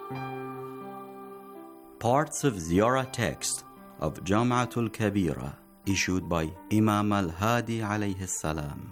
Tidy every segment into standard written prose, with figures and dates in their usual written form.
Parts of Ziyarah text of Jam'atul Kabira issued by Imam al-Hadi alayhi salam.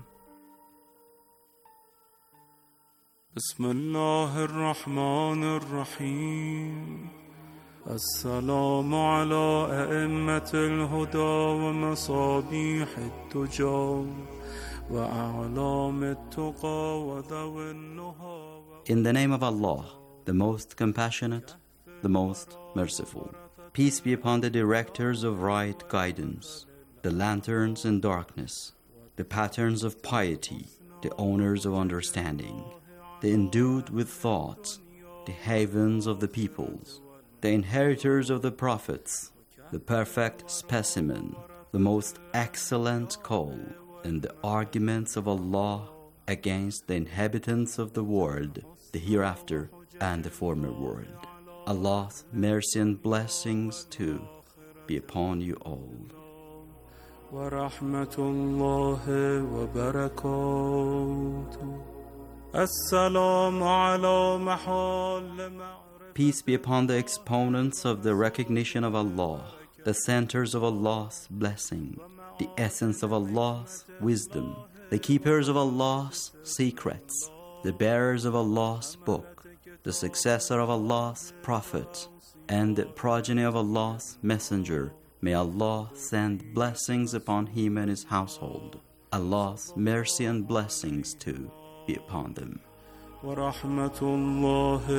بسم الله الرحمن الرحيم السلام على أئمة الهدى ومصابيح الدجى وأعلام التقى وذوي النهى. In the name of Allah, the most compassionate, the most merciful. Peace be upon the directors of right guidance, the lanterns in darkness, the patterns of piety, the owners of understanding, the endued with thought, the havens of the peoples, the inheritors of the prophets, the perfect specimen, the most excellent call, and the arguments of Allah against the inhabitants of the world, the hereafter and the former world. Allah's mercy and blessings too be upon you all. ورحمة الله وبركاته السلام على محال. Peace be upon the exponents of the recognition of Allah, the centers of Allah's blessing, the essence of Allah's wisdom, the keepers of Allah's secrets, the bearers of Allah's book, the successor of Allah's prophet, and the progeny of Allah's messenger. May Allah send blessings upon him and his household. Allah's mercy and blessings too be upon them. ورحمة الله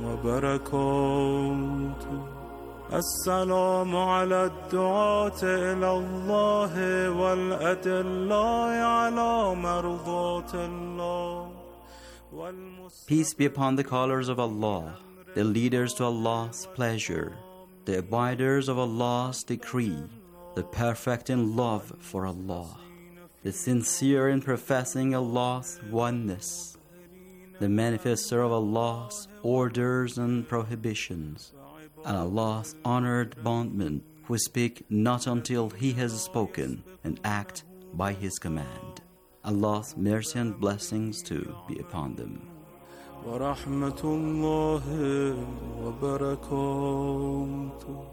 وبركاته السلام على الدعاة إلى الله والأدلاء على مرضات الله. Peace be upon the callers of Allah, the leaders to Allah's pleasure, the abiders of Allah's decree, the perfect in love for Allah, the sincere in professing Allah's oneness, the manifester of Allah's orders and prohibitions, and Allah's honored bondmen who speak not until He has spoken and act by His command. Allah's mercy and blessings too be upon them. ورحمة الله وبركاته.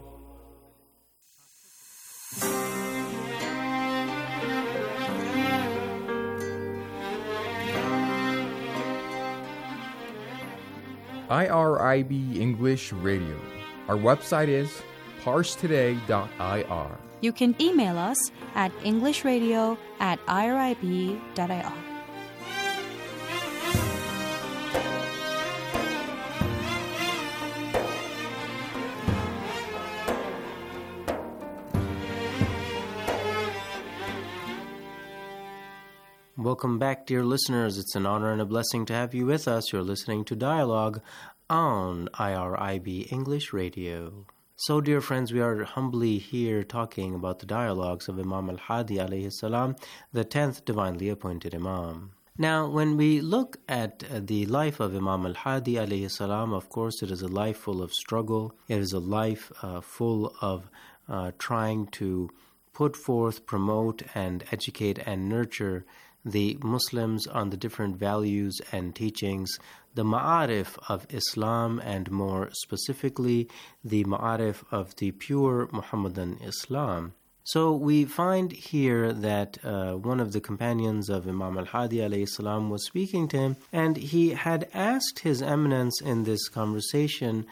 IRIB English Radio. Our website is parstoday.ir. You can email us at englishradio@irib.ir. Welcome back, dear listeners. It's an honor and a blessing to have you with us. You're listening to Dialogue on IRIB English Radio. So, dear friends, we are humbly here talking about the dialogues of Imam al-Hadi alayhi salam, the 10th divinely appointed Imam. Now, when we look at the life of Imam al-Hadi alayhi salam, of course, it is a life full of struggle. It is a life full of trying to put forth, promote, and educate and nurture the Muslims on the different values and teachings, the ma'arif of Islam, and more specifically, the ma'arif of the pure Muhammadan Islam. So we find here that one of the companions of Imam al-Hadi alayhi salam was speaking to him, and he had asked His Eminence in this conversation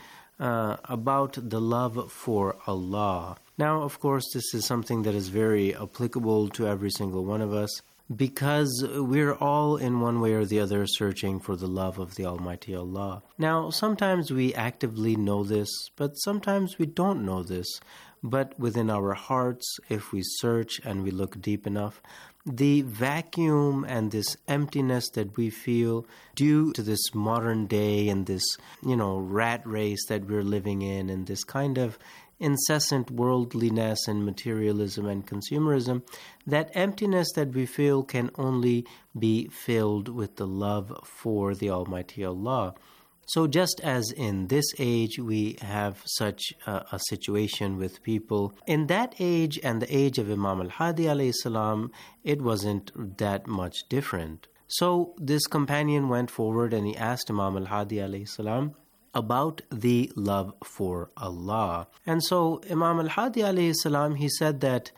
about the love for Allah. Now, of course, this is something that is very applicable to every single one of us, because we're all in one way or the other searching for the love of the Almighty Allah. Now, sometimes we actively know this, but sometimes we don't know this. But within our hearts, if we search and we look deep enough, the vacuum and this emptiness that we feel due to this modern day and this, rat race that we're living in, and this kind of incessant worldliness and materialism and consumerism, that emptiness that we feel can only be filled with the love for the Almighty Allah. So just as in this age we have such a situation with people, in that age and the age of Imam al-Hadi alayhi salam, it wasn't that much different. So this companion went forward and he asked Imam al-Hadi alayhi salam, about the love for Allah. And so Imam al-Hadi alayhi salam, he said that,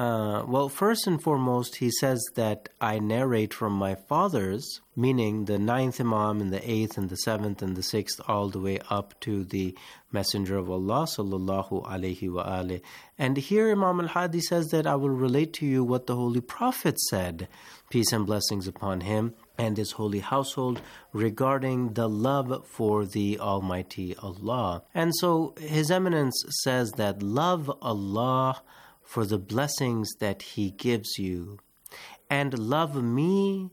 first and foremost, he says that I narrate from my fathers, meaning the 9th Imam and the 8th and the 7th and the 6th, all the way up to the Messenger of Allah sallallahu alayhi wa alihi. And here Imam al-Hadi says that I will relate to you what the Holy Prophet said, peace and blessings upon him and his holy household, regarding the love for the Almighty Allah. And so His Eminence says that love Allah for the blessings that He gives you, and love me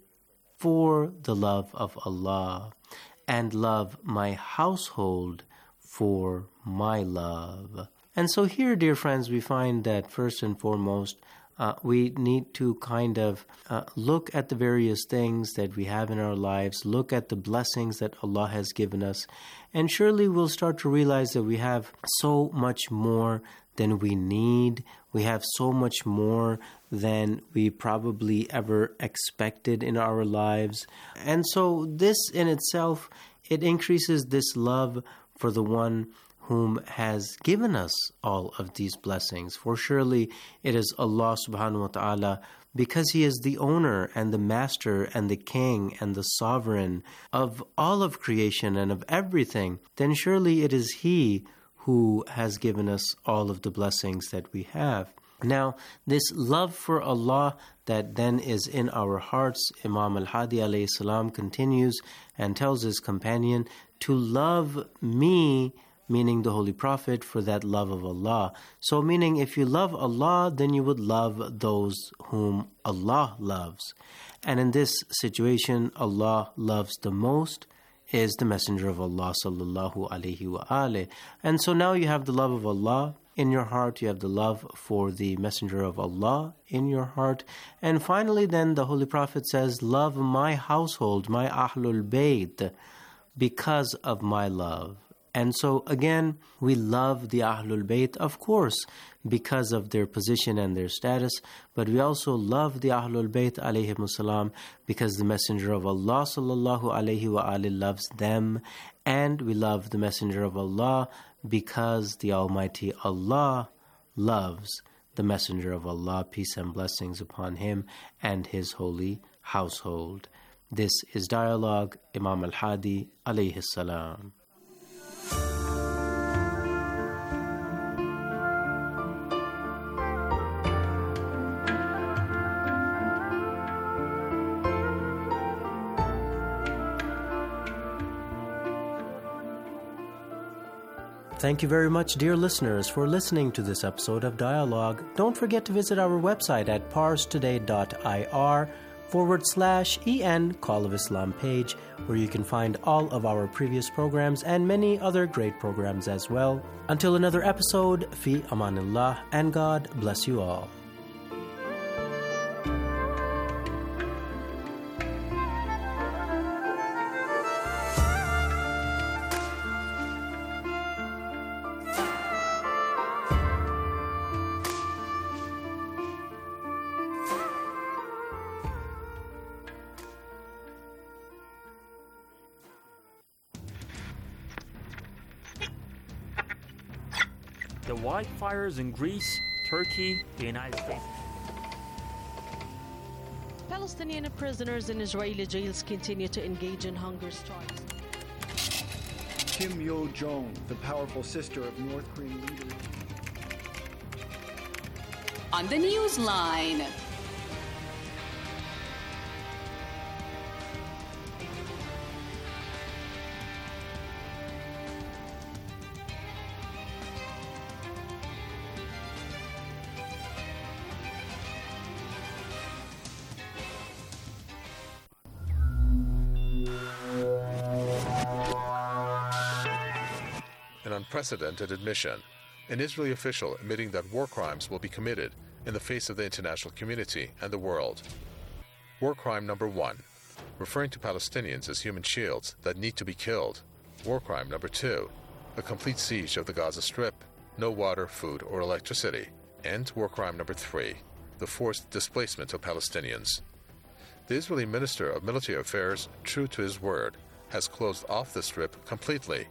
for the love of Allah, and love my household for my love. And so here, dear friends, we find that first and foremost, we need to kind of look at the various things that we have in our lives, look at the blessings that Allah has given us, and surely we'll start to realize that we have so much more than we need. We have so much more than we probably ever expected in our lives. And so this in itself, it increases this love for the one whom has given us all of these blessings. For surely it is Allah subhanahu wa ta'ala, because He is the owner and the master and the king and the sovereign of all of creation and of everything, then surely it is He who has given us all of the blessings that we have. Now, this love for Allah that then is in our hearts, Imam al-Hadi alayhi salam continues and tells his companion to love me, meaning the Holy Prophet, for that love of Allah. So meaning if you love Allah, then you would love those whom Allah loves. And in this situation, Allah loves the most is the Messenger of Allah sallallahu alayhi wa alihi. And so now you have the love of Allah in your heart, you have the love for the Messenger of Allah in your heart. And finally then the Holy Prophet says, love my household, my Ahlul Bayt, because of my love. And so again, we love the Ahlul Bayt, of course, because of their position and their status, but we also love the Ahlul Bayt alayhimus salam because the Messenger of Allah sallallahu alayhi wa alihi loves them, and we love the Messenger of Allah because the Almighty Allah loves the Messenger of Allah, peace and blessings upon him and his holy household. This is Dialogue, Imam al-Hadi alayhi salam. Thank you very much, dear listeners, for listening to this episode of Dialogue. Don't forget to visit our website at parstoday.ir/EN Call of Islam page, where you can find all of our previous programs and many other great programs as well. Until another episode, fi amanillah, and God bless you all. The wildfires in Greece, Turkey, the United States. Palestinian prisoners in Israeli jails continue to engage in hunger strikes. Kim Yo-jong, the powerful sister of North Korean leader. On the Newsline. An unprecedented admission. An Israeli official admitting that war crimes will be committed in the face of the international community and the world. War crime number 1, referring to Palestinians as human shields that need to be killed. War crime number 2, a complete siege of the Gaza Strip, no water, food, or electricity. And war crime number 3, the forced displacement of Palestinians. The Israeli Minister of Military Affairs, true to his word, has closed off the Strip completely.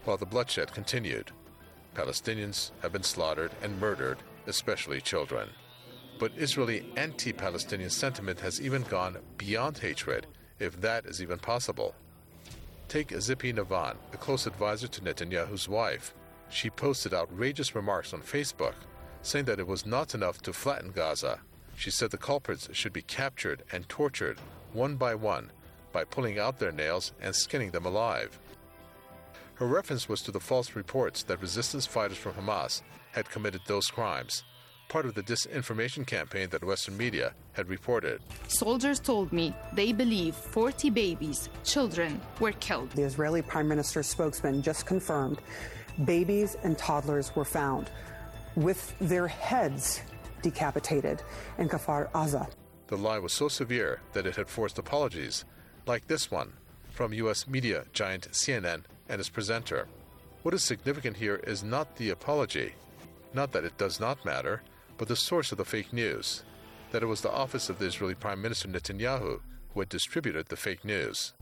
while the bloodshed continued. Palestinians have been slaughtered and murdered, especially children. But Israeli anti-Palestinian sentiment has even gone beyond hatred, if that is even possible. Take Zippy Navan, a close advisor to Netanyahu's wife. She posted outrageous remarks on Facebook, saying that it was not enough to flatten Gaza. She said the culprits should be captured and tortured one by pulling out their nails and skinning them alive. Her reference was to the false reports that resistance fighters from Hamas had committed those crimes, part of the disinformation campaign that Western media had reported. Soldiers told me they believe 40 babies, children, were killed. The Israeli Prime Minister's spokesman just confirmed babies and toddlers were found with their heads decapitated in Kfar Aza. The lie was so severe that it had forced apologies, like this one, from U.S. media giant CNN and its presenter. What is significant here is not the apology, not that it does not matter, but the source of the fake news, that it was the office of the Israeli Prime Minister Netanyahu who had distributed the fake news.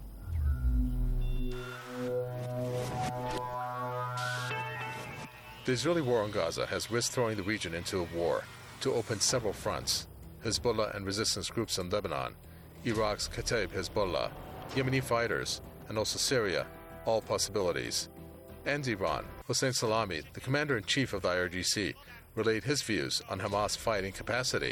The Israeli war on Gaza has risked throwing the region into a war to open several fronts: Hezbollah and resistance groups in Lebanon, Iraq's Kataib Hezbollah, Yemeni fighters, and also Syria, all possibilities. And Iran. Hossein Salami, the commander-in-chief of the IRGC, relayed his views on Hamas fighting capacity.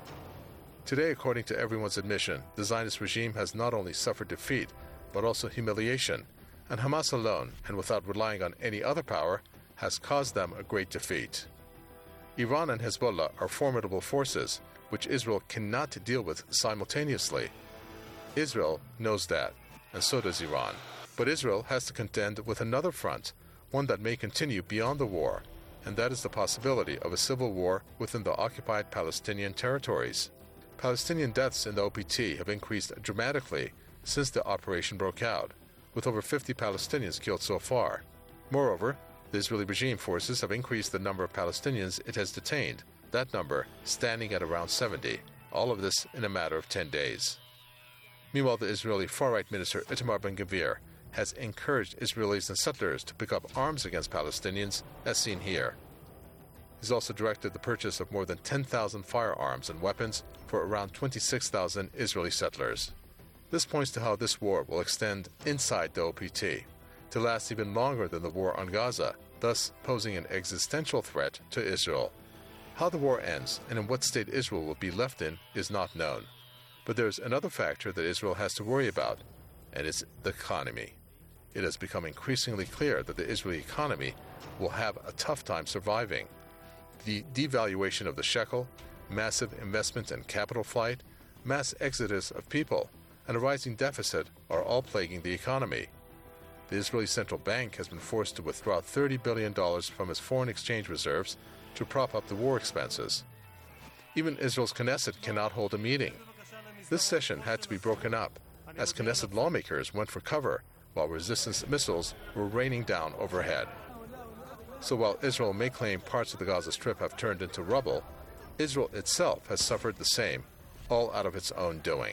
Today, according to everyone's admission, the Zionist regime has not only suffered defeat, but also humiliation, and Hamas alone, and without relying on any other power, has caused them a great defeat. Iran and Hezbollah are formidable forces, which Israel cannot deal with simultaneously. Israel knows that, and so does Iran. But Israel has to contend with another front, one that may continue beyond the war, and that is the possibility of a civil war within the occupied Palestinian territories. Palestinian deaths in the OPT have increased dramatically since the operation broke out, with over 50 Palestinians killed so far. Moreover, the Israeli regime forces have increased the number of Palestinians it has detained, that number standing at around 70, all of this in a matter of 10 days. Meanwhile, the Israeli far-right minister Itamar Ben-Gvir has encouraged Israelis and settlers to pick up arms against Palestinians, as seen here. He's also directed the purchase of more than 10,000 firearms and weapons for around 26,000 Israeli settlers. This points to how this war will extend inside the OPT, to last even longer than the war on Gaza, thus posing an existential threat to Israel. How the war ends and in what state Israel will be left in is not known. But there's another factor that Israel has to worry about, and it's the economy. It has become increasingly clear that the Israeli economy will have a tough time surviving. The devaluation of the shekel, massive investment and capital flight, mass exodus of people, and a rising deficit are all plaguing the economy. The Israeli Central Bank has been forced to withdraw $30 billion from its foreign exchange reserves to prop up the war expenses. Even Israel's Knesset cannot hold a meeting. This session had to be broken up, as Knesset lawmakers went for cover while resistance missiles were raining down overhead. So while Israel may claim parts of the Gaza Strip have turned into rubble, Israel itself has suffered the same, all out of its own doing.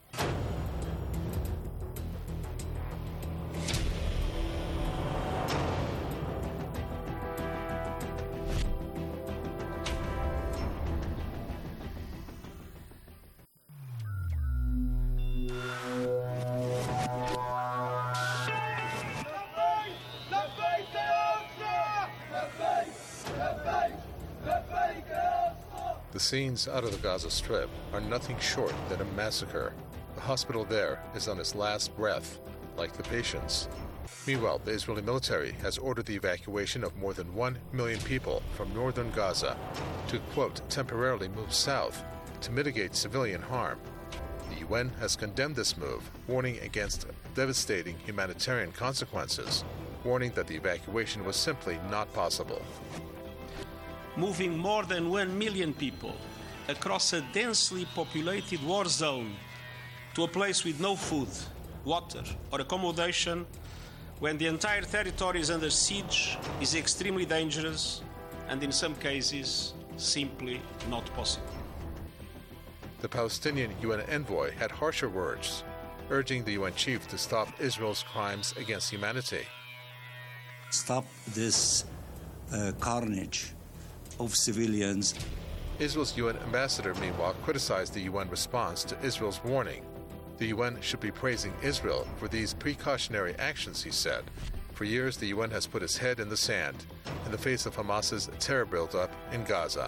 The scenes out of the Gaza Strip are nothing short than a massacre. The hospital there is on its last breath, like the patients. Meanwhile, the Israeli military has ordered the evacuation of more than 1 million people from northern Gaza to, quote, temporarily move south to mitigate civilian harm. The UN has condemned this move, warning against devastating humanitarian consequences, warning that the evacuation was simply not possible. Moving more than 1 million people across a densely populated war zone to a place with no food, water, or accommodation when the entire territory is under siege is extremely dangerous and in some cases simply not possible. The Palestinian UN envoy had harsher words, urging the UN chief to stop Israel's crimes against humanity. stop this carnage of civilians. Israel's UN ambassador, meanwhile, criticized the UN response to Israel's warning. The UN should be praising Israel for these precautionary actions, he said. For years, the UN has put its head in the sand in the face of Hamas's terror buildup in Gaza.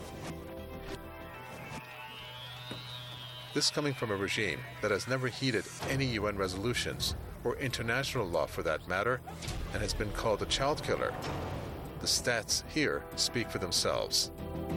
This coming from a regime that has never heeded any UN resolutions, or international law for that matter, and has been called a child killer. The stats here speak for themselves.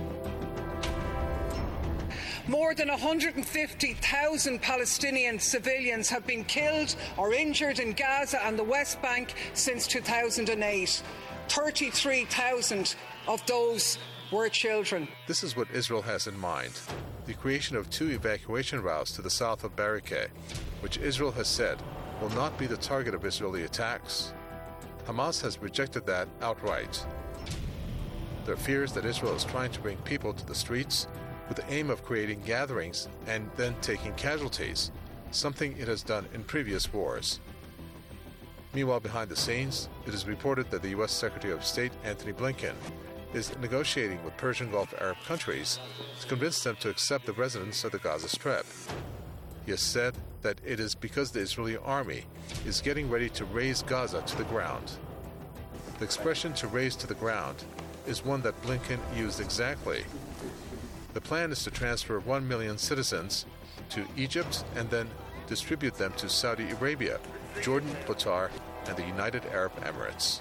More than 150,000 Palestinian civilians have been killed or injured in Gaza and the West Bank since 2008. 33,000 of those were children. This is what Israel has in mind: the creation of 2 evacuation routes to the south of Berekah, which Israel has said will not be the target of Israeli attacks. Hamas has rejected that outright. There are fears that Israel is trying to bring people to the streets with the aim of creating gatherings and then taking casualties, something it has done in previous wars. Meanwhile, behind the scenes, it is reported that the U.S. Secretary of State Antony Blinken is negotiating with Persian Gulf Arab countries to convince them to accept the residents of the Gaza Strip. He has said that it is because the Israeli army is getting ready to raze Gaza to the ground. The expression "to raze to the ground" is one that Blinken used exactly. The plan is to transfer 1 million citizens to Egypt and then distribute them to Saudi Arabia, Jordan, Qatar, and the United Arab Emirates.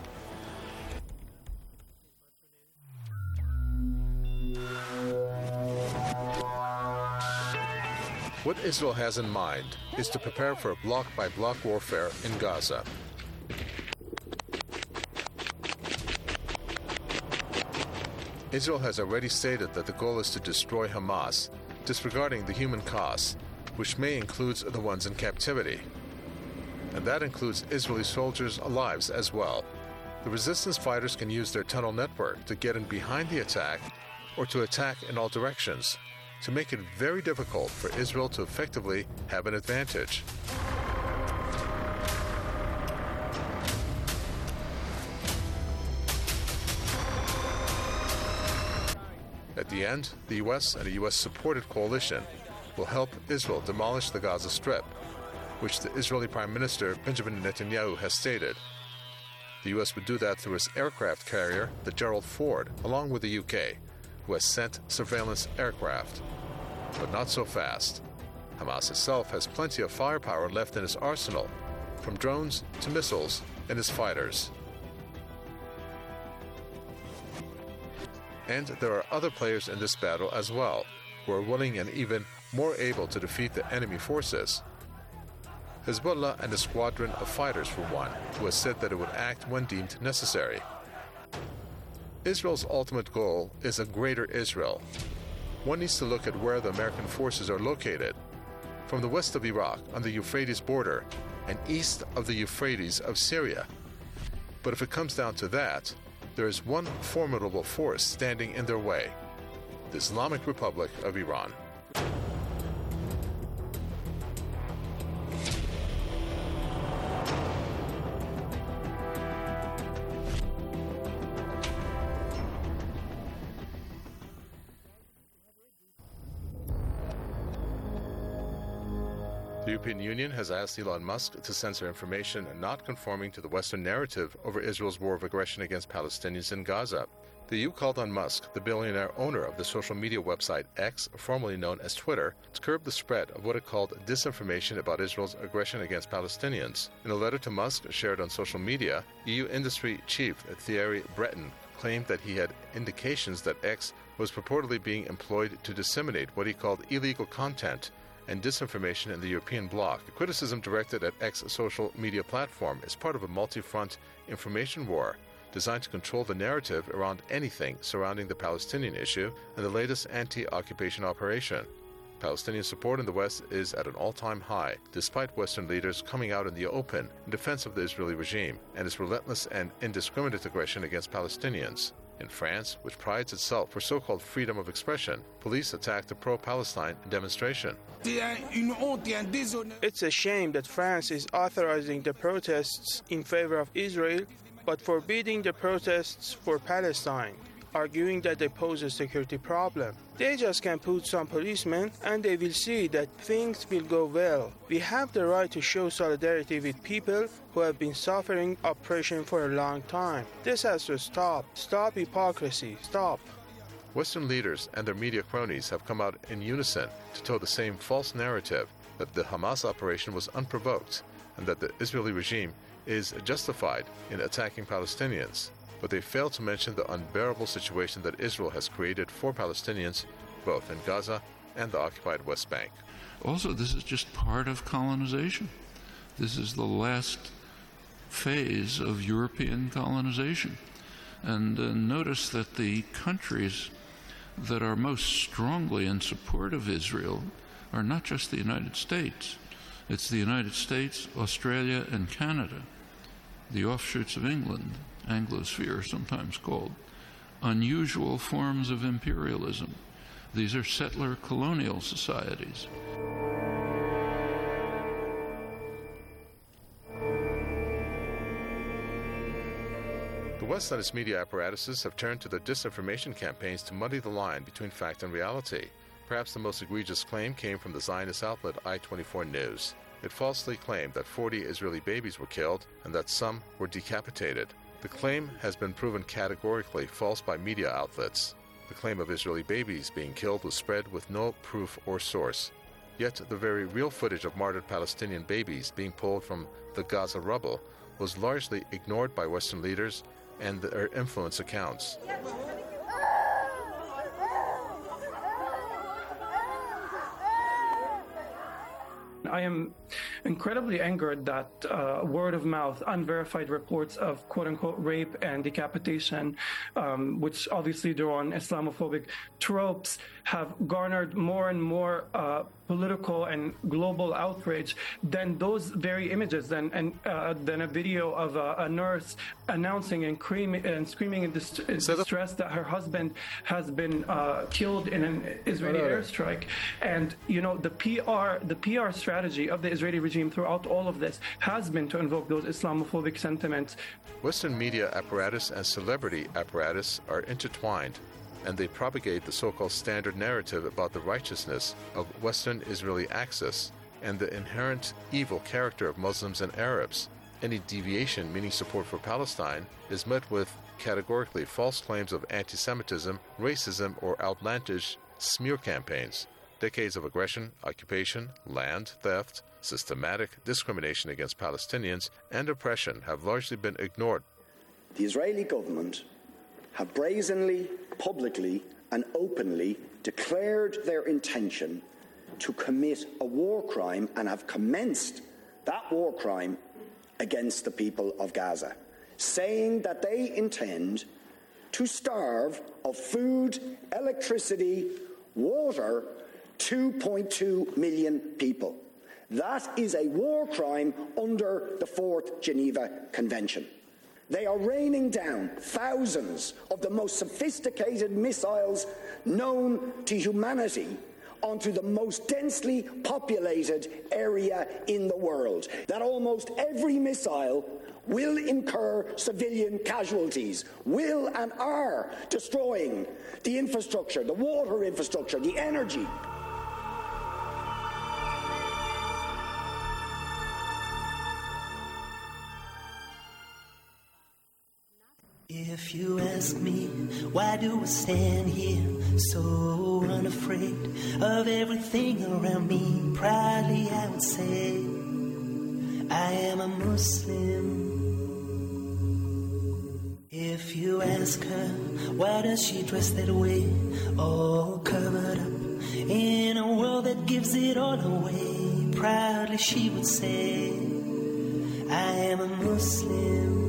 What Israel has in mind is to prepare for a block-by-block warfare in Gaza. Israel has already stated that the goal is to destroy Hamas, disregarding the human costs, which may include the ones in captivity. And that includes Israeli soldiers' lives as well. The resistance fighters can use their tunnel network to get in behind the attack or to attack in all directions, to make it very difficult for Israel to effectively have an advantage. At the end, the U.S. and a U.S.-supported coalition will help Israel demolish the Gaza Strip, which the Israeli Prime Minister Benjamin Netanyahu has stated. The U.S. would do that through its aircraft carrier, the Gerald Ford, along with the U.K., who has sent surveillance aircraft. But not so fast. Hamas itself has plenty of firepower left in its arsenal, from drones to missiles and its fighters. And there are other players in this battle as well, who are willing and even more able to defeat the enemy forces. Hezbollah and a squadron of fighters, for one, who has said that it would act when deemed necessary. Israel's ultimate goal is a greater Israel. One needs to look at where the American forces are located. From the west of Iraq on the Euphrates border and east of the Euphrates of Syria. But if it comes down to that, there is one formidable force standing in their way: the Islamic Republic of Iran. The European Union has asked Elon Musk to censor information not conforming to the Western narrative over Israel's war of aggression against Palestinians in Gaza. The EU called on Musk, the billionaire owner of the social media website X, formerly known as Twitter, to curb the spread of what it called disinformation about Israel's aggression against Palestinians. In a letter to Musk shared on social media, EU industry chief Thierry Breton claimed that he had indications that X was purportedly being employed to disseminate what he called illegal content and disinformation in the European bloc. The criticism directed at X social media platform is part of a multi-front information war designed to control the narrative around anything surrounding the Palestinian issue and the latest anti-occupation operation. Palestinian support in the West is at an all-time high, despite Western leaders coming out in the open in defense of the Israeli regime and its relentless and indiscriminate aggression against Palestinians. In France, which prides itself for so-called freedom of expression, police attacked a pro-Palestine demonstration. It's a shame that France is authorizing the protests in favor of Israel but forbidding the protests for Palestine, arguing that they pose a security problem. They just can put some policemen and they will see that things will go well. We have the right to show solidarity with people who have been suffering oppression for a long time. This has to stop. Stop hypocrisy. Stop. Western leaders and their media cronies have come out in unison to tell the same false narrative that the Hamas operation was unprovoked and that the Israeli regime is justified in attacking Palestinians. But they fail to mention the unbearable situation that Israel has created for Palestinians, both in Gaza and the occupied West Bank. Also, this is just part of colonization. This is the last phase of European colonization. And notice that the countries that are most strongly in support of Israel are not just the United States. It's the United States, Australia, and Canada, the offshoots of England, Anglosphere sometimes called, unusual forms of imperialism. These are settler colonial societies. The West and its media apparatuses have turned to their disinformation campaigns to muddy the line between fact and reality. Perhaps the most egregious claim came from the Zionist outlet I-24 News. It falsely claimed that 40 Israeli babies were killed and that some were decapitated. The claim has been proven categorically false by media outlets. The claim of Israeli babies being killed was spread with no proof or source. Yet the very real footage of martyred Palestinian babies being pulled from the Gaza rubble was largely ignored by Western leaders and their influence accounts. I am incredibly angered that word of mouth, unverified reports of quote-unquote rape and decapitation, which obviously draw on Islamophobic tropes, have garnered more and more political and global outrage than those very images, than a video of a nurse announcing and screaming in distress that her husband has been killed in an Israeli airstrike. And you know, the PR strategy of the Israeli regime throughout all of this has been to invoke those Islamophobic sentiments. Western media apparatus and celebrity apparatus are intertwined, and they propagate the so-called standard narrative about the righteousness of Western Israeli axis and the inherent evil character of Muslims and Arabs. Any deviation, meaning support for Palestine, is met with categorically false claims of anti-Semitism, racism, or outlandish smear campaigns. Decades of aggression, occupation, land theft, systematic discrimination against Palestinians, and oppression have largely been ignored. The Israeli government have brazenly, publicly, and openly declared their intention to commit a war crime and have commenced that war crime against the people of Gaza, saying that they intend to starve of food, electricity, water 2.2 million people. That is a war crime under the Fourth Geneva Convention. They are raining down thousands of the most sophisticated missiles known to humanity onto the most densely populated area in the world. That almost every missile will incur civilian casualties, will and are destroying the infrastructure, the water infrastructure, the energy. If you ask me, why do I stand here so unafraid of everything around me? Proudly I would say, I am a Muslim. If you ask her, why does she dress that way, all covered up in a world that gives it all away? Proudly she would say, I am a Muslim.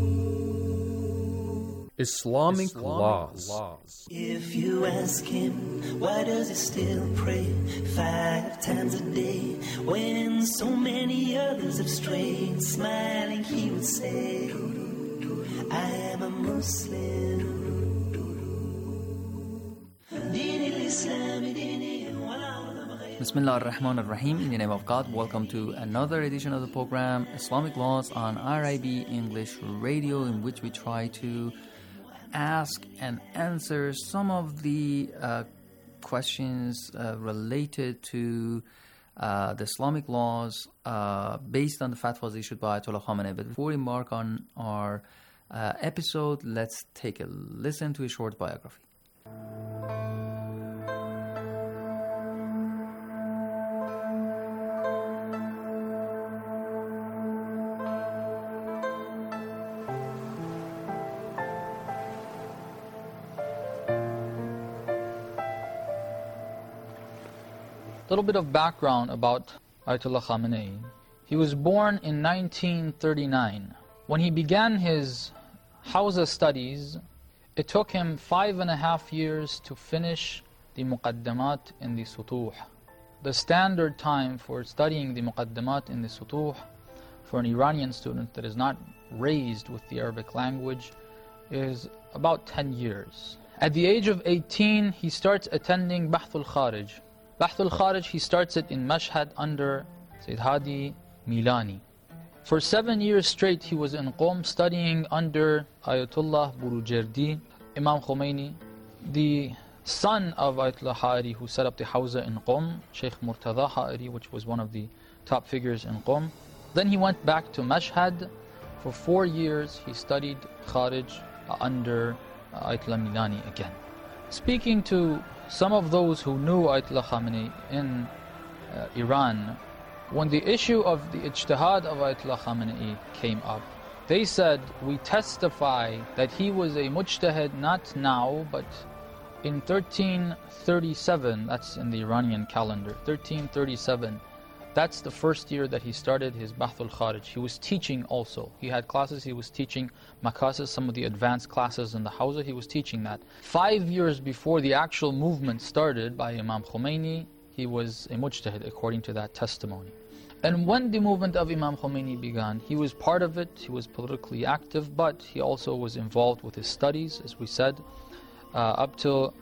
Islamic laws. If you ask him, why does he still pray 5 times a day when so many others have strayed? Smiling he would say, I am a Muslim. Bismillah ar-Rahman ar-Rahim. In the name of God, welcome to another edition of the program Islamic Laws on RIB English Radio, in which we try to ask and answer some of the questions related to the Islamic laws based on the fatwas issued by Ayatollah Khamenei. But before we embark on our episode, let's take a listen to a short biography. A little bit of background about Ayatollah Khamenei. He was born in 1939. When he began his Hawza studies, it took him 5.5 years to finish the Muqaddamat in the Sutuh. The standard time for studying the Muqaddamat in the Sutuh for an Iranian student that is not raised with the Arabic language is about 10 years. At the age of 18, he starts attending Bahth al-Kharij. Bahth al-Kharij, he starts it in Mashhad under Sayyid Hadi Milani. For 7 years straight, he was in Qom studying under Ayatollah Burujerdi, Imam Khomeini, the son of Ayatollah Ha'iri, who set up the Hawza in Qom, Sheikh Murtada Ha'iri, which was one of the top figures in Qom. Then he went back to Mashhad. For 4 years, he studied Kharij under Ayatollah Milani again. Speaking to some of those who knew Ayatollah Khamenei in Iran, when the issue of the ijtihad of Ayatollah Khamenei came up, they said, we testify that he was a mujtahid not now, but in 1337, that's in the Iranian calendar, 1337, that's the first year that he started his Bahth al-Kharij. He was teaching also. He had classes, he was teaching makasis, some of the advanced classes in the Hawza, he was teaching that. 5 years before the actual movement started by Imam Khomeini, he was a mujtahid according to that testimony. And when the movement of Imam Khomeini began, he was part of it, he was politically active, but he also was involved with his studies, as we said. Up till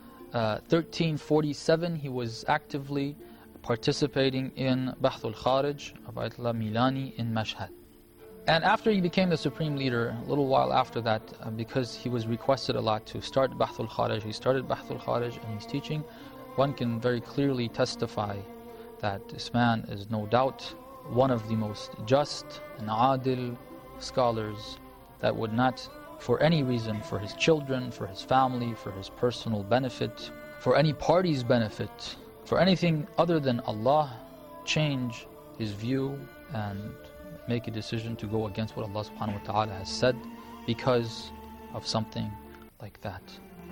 1347, he was actively participating in Bahth al-Kharij of Ayatollah Milani in Mashhad. And after he became the supreme leader, a little while after that, because he was requested a lot to start Bahth al-Kharij, he started Bahth al-Kharij and he's teaching. One can very clearly testify that this man is no doubt one of the most just and adil scholars that would not, for any reason, for his children, for his family, for his personal benefit, for any party's benefit, for anything other than Allah, change his view and make a decision to go against what Allah subhanahu wa ta'ala has said because of something like that.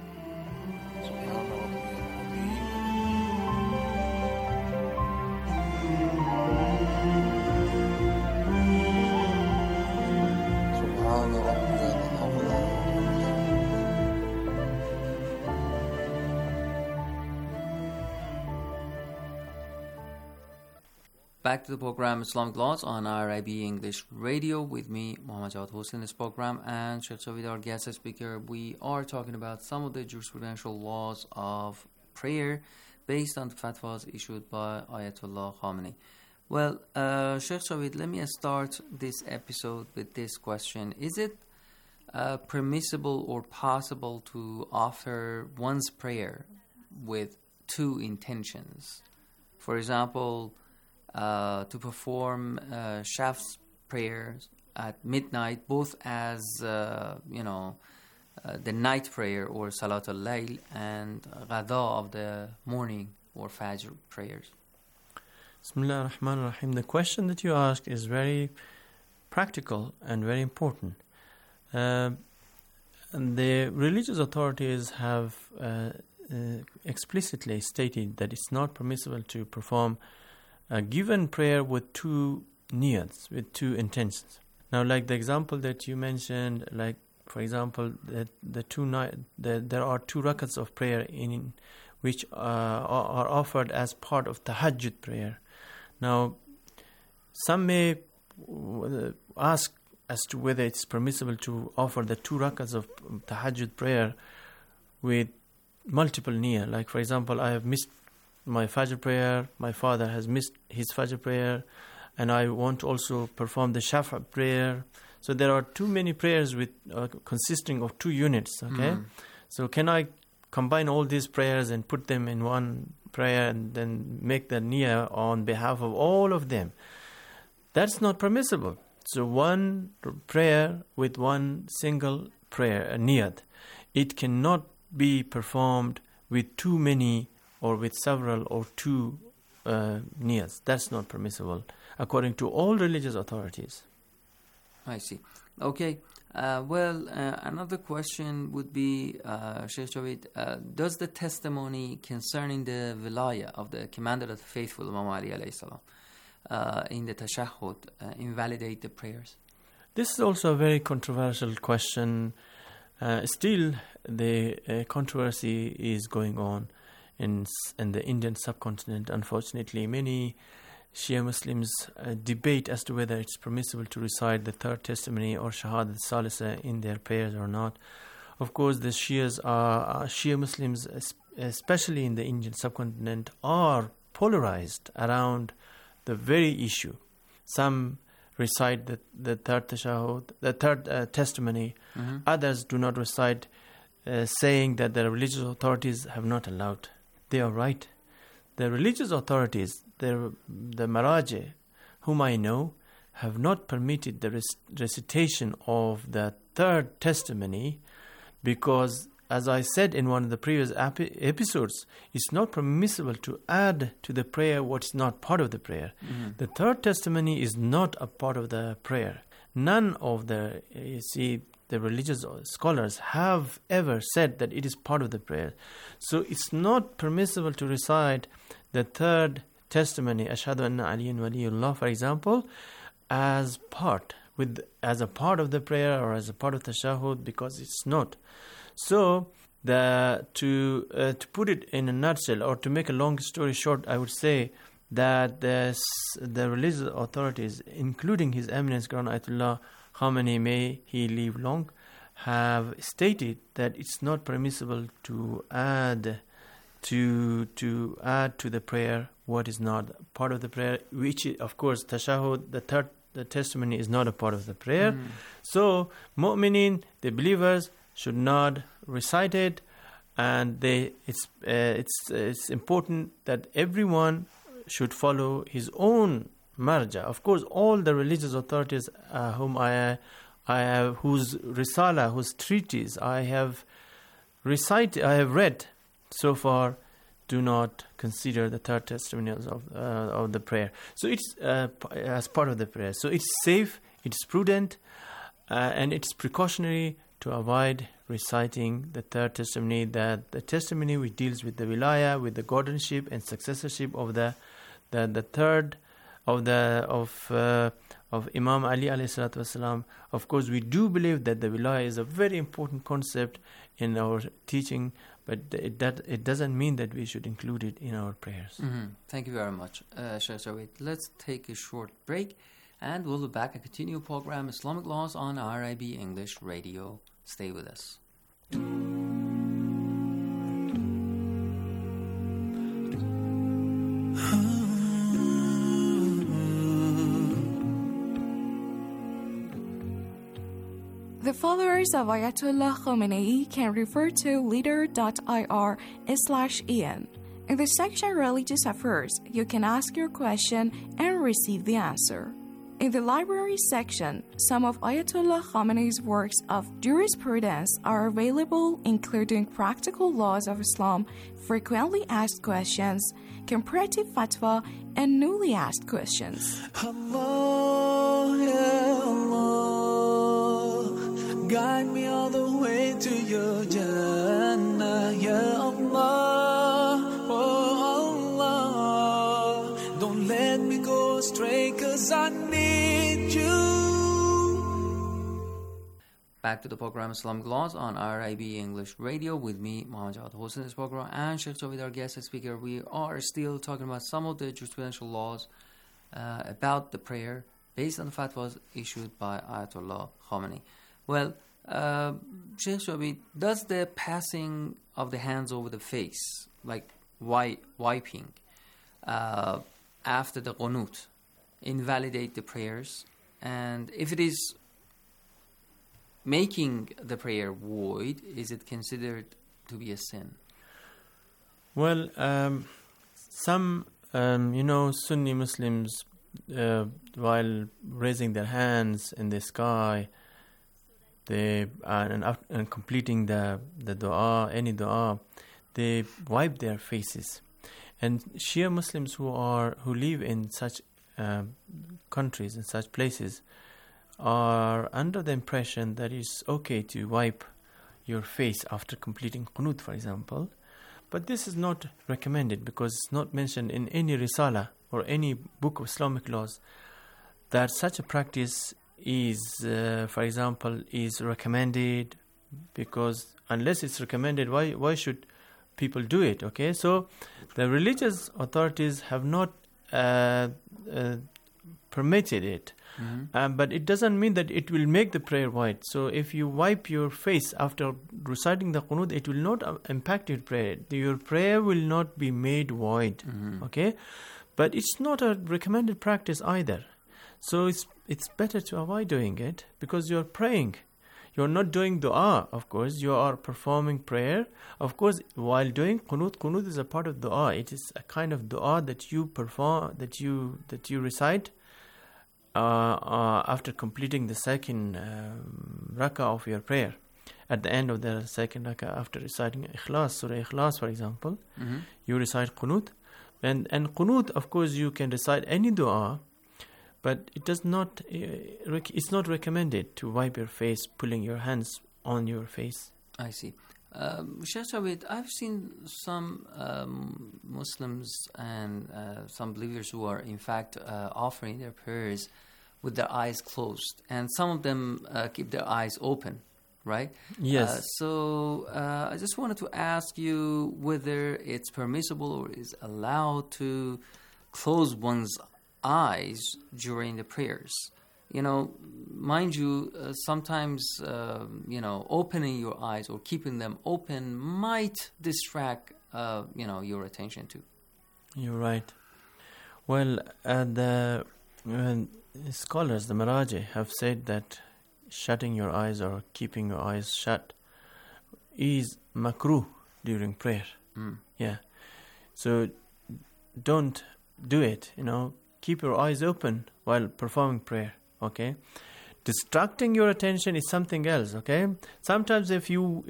Back to the program Islamic Laws on RIB English Radio with me, Muhammad Jawad Hossein, in this program, and Sheikh Javid, our guest speaker. We are talking about some of the jurisprudential laws of prayer based on the fatwas issued by Ayatollah Khamenei. Well, Sheikh Javid, let me start this episode with this question. Is it permissible or possible to offer one's prayer with two intentions? For example, to perform Shaf's prayers at midnight, both as the night prayer or Salatul Layl, and Ghada of the morning or Fajr prayers. Bismillah ar-Rahman ar-Rahim. The question that you ask is very practical and very important. The religious authorities have explicitly stated that it's not permissible to perform a given prayer with two niyats, with two intentions. Now, like the example that you mentioned, like for example, there are two rakats of prayer in which are offered as part of tahajjud prayer. Now, some may ask as to whether it's permissible to offer the 2 rakats of tahajjud prayer with multiple niyyah. Like for example, I have missed my Fajr prayer, my father has missed his Fajr prayer, and I want to also perform the Shafa prayer. So there are too many prayers with consisting of 2 units, okay? So can I combine all these prayers and put them in one prayer and then make the niyyah on behalf of all of them? That's not permissible. So one prayer with one single prayer, a niyyat, it cannot be performed with too many or with several or 2 niyyats. That's not permissible according to all religious authorities. I see. Okay. Another question would be, Sheikh Javed, does the testimony concerning the wilayah of the Commander of the Faithful, Imam Ali alayhi salam, in the tashahhud invalidate the prayers? This is also a very controversial question. Still, the controversy is going on in the Indian subcontinent. Unfortunately, many Shia Muslims debate as to whether it's permissible to recite the 3rd testimony or Shahadat Salisa in their prayers or not. Of course, the Shia Muslims, especially in the Indian subcontinent, are polarized around the very issue. Some recite the 3rd tashahhud, the 3rd testimony. Others do not recite, saying that the religious authorities have not allowed. They are right. The religious authorities, the Maraji, whom I know, have not permitted the recitation of the 3rd testimony because, as I said in one of the previous episodes, it's not permissible to add to the prayer what's not part of the prayer. The 3rd testimony is not a part of the prayer. None of the religious scholars have ever said that it is part of the prayer. So it's not permissible to recite the 3rd testimony, Ashhadu anna Aliyan Waliyullah, for example, as a part of the prayer or as a part of tashahhud, because it's not. So to put it in a nutshell, or to make a long story short, I would say that the religious authorities, including His Eminence Grand Ayatollah Khamenei, may he live long, have stated that it's not permissible to add to the prayer what is not part of the prayer, which is, of course, tashahhud, the testimony is not a part of the prayer. So mu'minin, the believers, should not recite it, and it's important that everyone should follow his own marja. Of course, all the religious authorities whom I have, whose risala, whose treatise I have read so far, do not consider the 3rd testimony of the prayer. So it's as part of the prayer. So it's safe, it's prudent, and it's precautionary to avoid reciting the 3rd testimony, that the testimony which deals with the wilayah, with the guardianship and successorship of the 3rd of Imam Ali alayhi salatu wasalam. Of course, we do believe that the wilayah is a very important concept in our teaching, but it doesn't mean that we should include it in our prayers. Thank you very much, Sheikh Javed. Let's take a short break, and we'll be back and continue program Islamic Laws on RIB English Radio. Stay with us. The followers of Ayatollah Khamenei can refer to leader.ir/en. In the section Religious Affairs, you can ask your question and receive the answer. In the library section, some of Ayatollah Khamenei's works of jurisprudence are available, including Practical Laws of Islam, Frequently Asked Questions, Comparative Fatwa, and Newly Asked Questions. Allah, ya Allah, guide me all the way to your Jannah, ya Allah, oh Allah, don't let me go astray, 'cause I need you. Back to the program Islamic Laws on RIB English Radio with me, Mohammed Jawad, hosting this program, and Sheikh Javed, our guest speaker. We are still talking about some of the jurisprudential laws about the prayer based on the fatwas issued by Ayatollah Khamenei. Well, Sheikh Javed, does the passing of the hands over the face, like wiping, after the qunut invalidate the prayers? And if it is making the prayer void, is it considered to be a sin? Well, some, Sunni Muslims, while raising their hands in the sky, and completing the dua, any dua, they wipe their faces. And Shia Muslims who live in such countries, in such places, are under the impression that it's okay to wipe your face after completing qunut, for example. But this is not recommended because it's not mentioned in any risala or any book of Islamic laws that such a practice is, for example, is recommended. Because unless it's recommended, why should people do it? Okay, so the religious authorities have not permitted it. Mm-hmm. But it doesn't mean that it will make the prayer void. So if you wipe your face after reciting the qunut, it will not impact your prayer. Your prayer will not be made void. Mm-hmm. Okay, but it's not a recommended practice either. So it's better to avoid doing it because you're praying. You're not doing dua, of course. You are performing prayer. Of course, while doing qunut is a part of dua. It is a kind of dua that you perform, that you recite after completing the second rak'ah of your prayer. At the end of the second rak'ah, after reciting Ikhlas, Surah Ikhlas, for example, mm-hmm. you recite qunut. And qunut, of course, you can recite any dua, but it does not. It's not recommended to wipe your face, pulling your hands on your face. I see. Sheikh Javed, I've seen some Muslims and some believers who are in fact offering their prayers with their eyes closed, and some of them keep their eyes open, right? Yes. So I just wanted to ask you whether it's permissible or is allowed to close one's eyes during the prayers. Mind you, sometimes, opening your eyes or keeping them open might distract, your attention too. You're right. Well, the scholars, the Maraji, have said that shutting your eyes or keeping your eyes shut is makruh during prayer. Mm. Yeah. So don't do it, Keep your eyes open while performing prayer. Okay, distracting your attention is something else. Okay, sometimes if you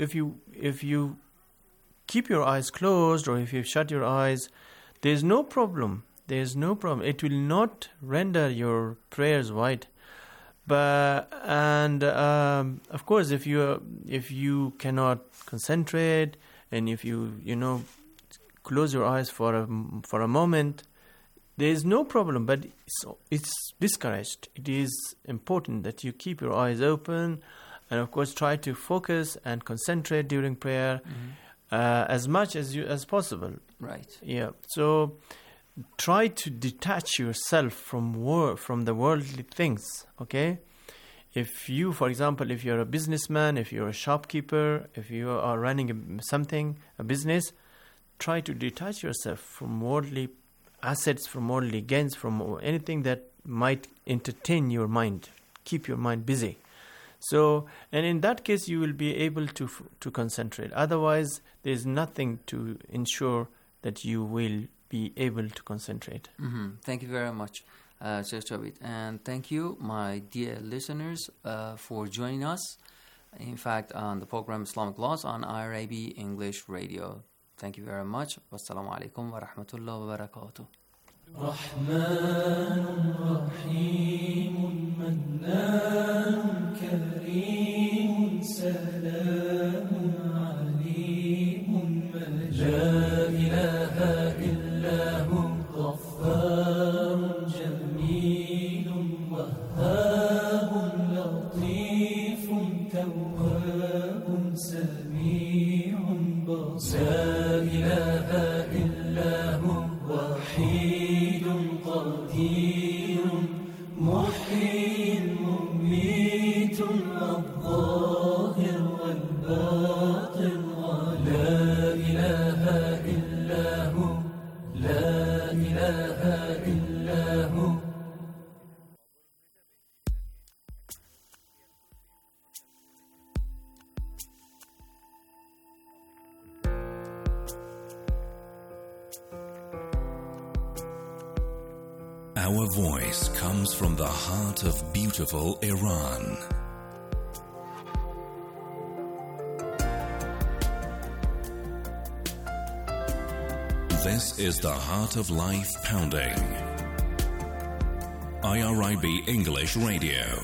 keep your eyes closed or if you shut your eyes, there's no problem. It will not render your prayers void. But of course, if you cannot concentrate and if you close your eyes for a moment, there is no problem, but it's discouraged. It is important that you keep your eyes open and, of course, try to focus and concentrate during prayer as much as possible. Right. Yeah. So try to detach yourself from the worldly things, okay? If you, for example, if you're a businessman, if you're a shopkeeper, if you are running a business, try to detach yourself from worldly assets, from worldly gains, from anything that might entertain your mind. Keep your mind busy. So, and in that case, you will be able to concentrate. Otherwise, there's nothing to ensure that you will be able to concentrate. Mm-hmm. Thank you very much, Sheikh Javed. And thank you, my dear listeners, for joining us, in fact, on the program Islamic Laws on IRIB English Radio. Thank you very much. Wassalamu alaikum wa rahmatullahi wa barakatuh. رحمن رحيم منان كريم سلام عليم لا إله إلا هو غفار جميل وهاب لطيف تواب سميع بصير لا إله إلا هو وحيد قدير محيي مميت الظاهر والباطن لا إله إلا هو لا إله Our voice comes from the heart of beautiful Iran. This is the Heart of Life Pounding. IRIB English Radio.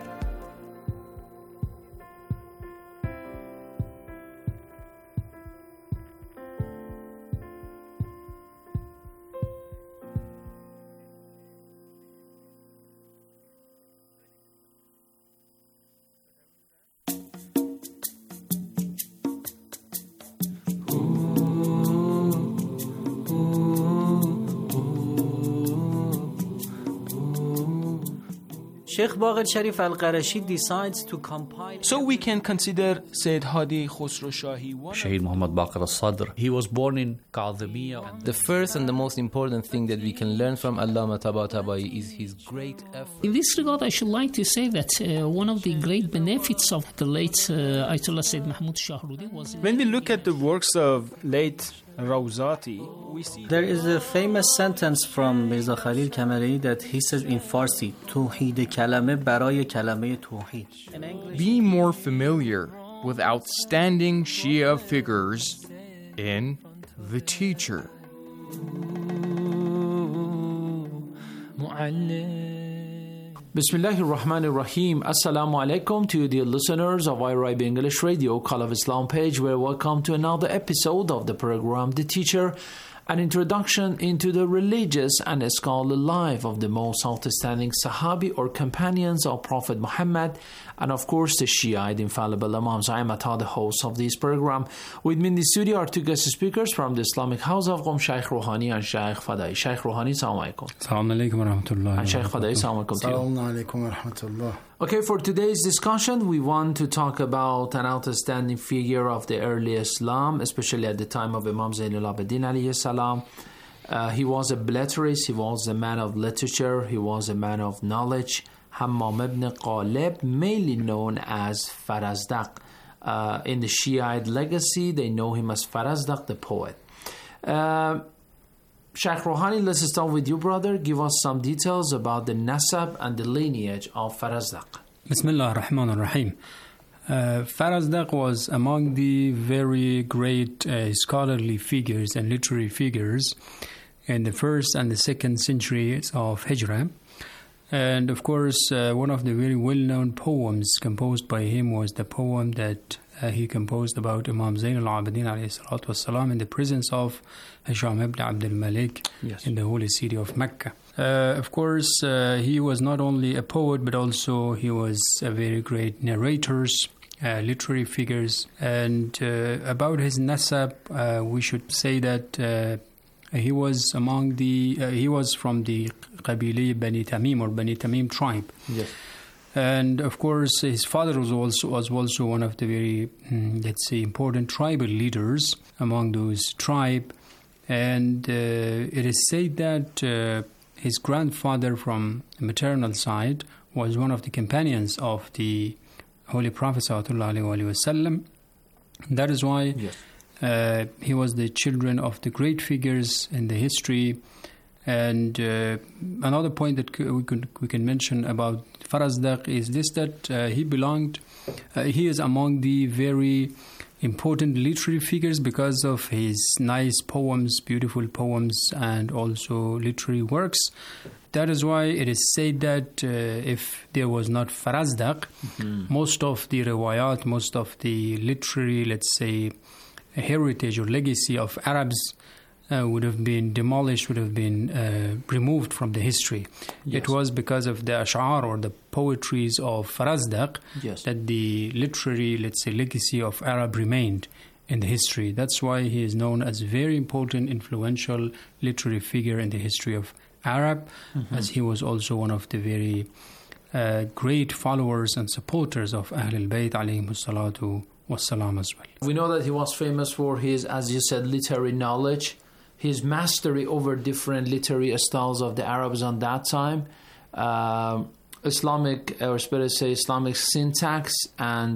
Sheikh Baqir Sharif Al-Qarashi decides to compile. So we can consider Sayyid Hadi Khosrow Shahi. Shaheed Muhammad Baqir al-Sadr. He was born in Kadhimiya. The first and the most important thing that we can learn from Allama Tabatabai is his great effort. In this regard, I should like to say that one of the great benefits of the late Ayatollah Sayyid Mahmoud Shahrudi was... When we look at the works of late Rawzati, we see... There is a famous sentence from Mirza Khalil Kamari that he says in Farsi, Tawheed kalame baraye kalame tawheed. Be more familiar with outstanding Shia figures in The Teacher. Bismillahir Rahmanir Rahim. Assalamu alaikum to you, dear listeners of IRIB English Radio, Call of Islam page, where welcome to another episode of the program The Teacher, an introduction into the religious and scholarly life of the most outstanding Sahabi or companions of Prophet Muhammad, and of course the Shiite infallible Imams. I am Atta, the host of this program. With me in the studio are two guest speakers from the Islamic House of Qom, Shaykh Rouhani and Shaykh Fadai. Shaykh Rouhani, Assalamu alaikum. Assalamu alaikum wa rahmatullah. And Shaykh Fadai, Assalamu alaikum. Assalamu alaikum wa rahmatullah. Okay, for today's discussion, we want to talk about an outstanding figure of the early Islam, especially at the time of Imam Zainul Abidin alayhi salam. He was a belletrist, he was a man of literature, he was a man of knowledge. Hammam ibn Qalib, mainly known as Farazdaq. In the Shiite legacy, they know him as Farazdaq, the poet. Shaykh Rouhani, let's start with you, brother. Give us some details about the nasab and the lineage of Farazdaq. Bismillah ar-Rahman ar-Rahim. Farazdaq was among the very great scholarly figures and literary figures in the first and the second centuries of Hijrah. And of course, one of the very well-known poems composed by him was the poem that he composed about Imam Zainul Abidin alayhi salatu wassalam in the presence of Hisham ibn Abdul Malik in the holy city of Mecca. Of course, he was not only a poet, but also he was a very great narrator, literary figures. And about his nasab, we should say that he was from the Qabili Bani Tamim or Bani Tamim tribe. Yes. And of course, his father was also one of the very, let's say, important tribal leaders among those tribe. And it is said that his grandfather from maternal side was one of the companions of the Holy Prophet sallallahu alaihi wasallam. That is why he was the children of the great figures in the history. And another point that we can mention about Farazdaq is this, that he is among the very important literary figures because of his nice poems, beautiful poems, and also literary works. That is why it is said that if there was not Farazdaq, most of the riwayat, most of the literary, let's say, heritage or legacy of Arabs would have been demolished, would have been removed from the history. It was because of the ash'ar or the poetries of Farazdaq that the literary, let's say, legacy of Arab remained in the history. That's why he is known as a very important, influential literary figure in the history of Arab, as he was also one of the very great followers and supporters of Ahlul Bayt alayhimus salatu wassalam as well. We know that he was famous for his, as you said, literary knowledge, his mastery over different literary styles of the Arabs on that time, Islamic, or better say Islamic syntax, and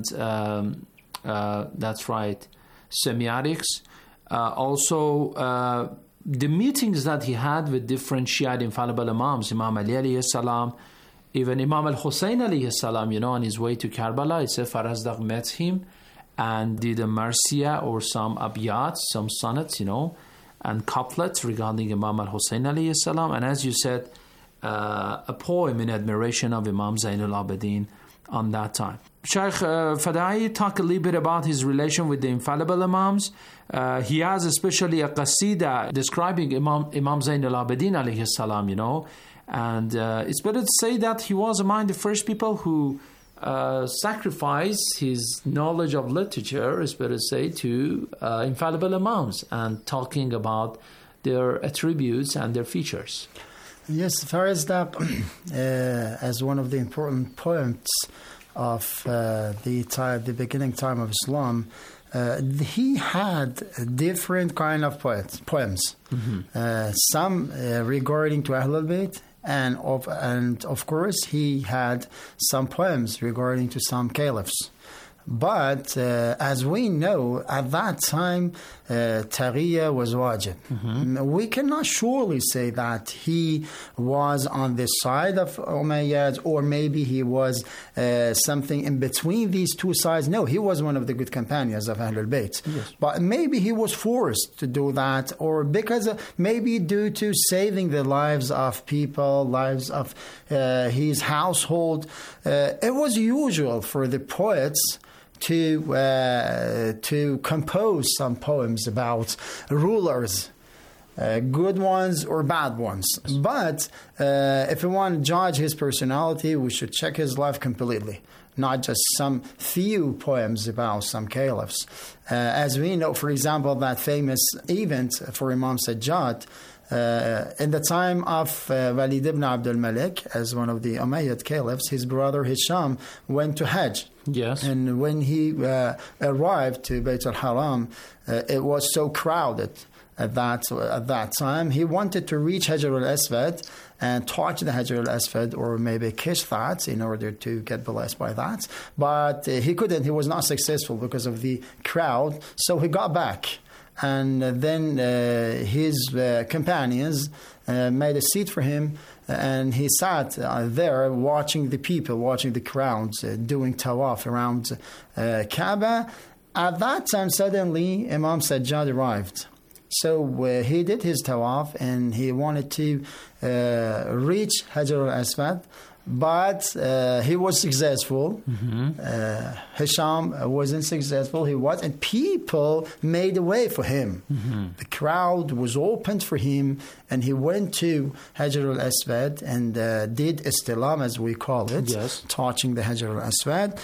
that's right, semiotics. Also the meetings that he had with different Shiite infallible Imams, Imam Ali alayhi salam, even Imam al-Hussein alayhi salam, on his way to Karbala, he said Farazdaq met him and did a marsiya or some abiyat, some sonnets, and couplets regarding Imam al-Hussein alayhi salam, and as you said, a poem in admiration of Imam Zainul Abidin on that time. Shaykh Fadai talked a little bit about his relation with the infallible Imams. He has especially a qasida describing Imam Zainul Abidin alayhi salam, and it's better to say that he was among the first people who sacrificed his knowledge of literature, it's better to say, to infallible Imams and talking about their attributes and their features. Yes, Farazdaq, as one of the important points of the beginning time of Islam, he had different kind of poems. Mm-hmm. Some regarding to Ahlul Bayt, and of course he had some poems regarding to some caliphs. But as we know, at that time, Taqiyya was wajib. Mm-hmm. We cannot surely say that he was on the side of Umayyad, or maybe he was something in between these two sides. No, he was one of the good companions of Ahlul Bayt. Yes. But maybe he was forced to do that, or because maybe due to saving the lives of people, lives of his household. It was usual for the poets to compose some poems about rulers, good ones or bad ones. But if we want to judge his personality, we should check his life completely, not just some few poems about some caliphs. As we know, for example, that famous event for Imam Sajjad, in the time of Walid ibn Abdul Malik, as one of the Umayyad caliphs, his brother Hisham went to Hajj. Yes. And when he arrived to Bayt al-Haram, it was so crowded at that time. He wanted to reach Hajar al-Aswad and touch the Hajar al-Aswad, or maybe kiss that in order to get blessed by that. But he couldn't. He was not successful because of the crowd. So he got back. And then his companions made a seat for him, and he sat there watching the people, watching the crowds doing tawaf around Kaaba. At that time, suddenly, Imam Sajjad arrived. So he did his tawaf, and he wanted to reach Hajar al-Aswad. But he was successful. Mm-hmm. Hisham wasn't successful. He was, and people made a way for him. Mm-hmm. The crowd was opened for him, and he went to Hajar al-Aswad and did istilam, as we call it, yes, touching the Hajar al-Aswad.